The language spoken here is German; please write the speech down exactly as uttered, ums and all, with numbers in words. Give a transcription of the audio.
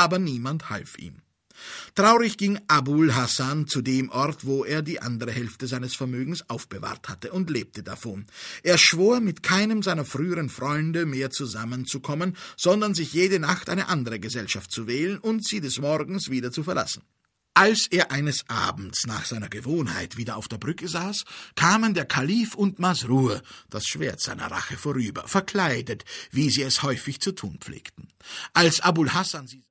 aber niemand half ihm. Traurig ging Abul Hasan zu dem Ort, wo er die andere Hälfte seines Vermögens aufbewahrt hatte, und lebte davon. Er schwor, mit keinem seiner früheren Freunde mehr zusammenzukommen, sondern sich jede Nacht eine andere Gesellschaft zu wählen und sie des Morgens wieder zu verlassen. Als er eines Abends nach seiner Gewohnheit wieder auf der Brücke saß, kamen der Kalif und Masrur, das Schwert seiner Rache, vorüber, verkleidet, wie sie es häufig zu tun pflegten. Als Abul Hasan sie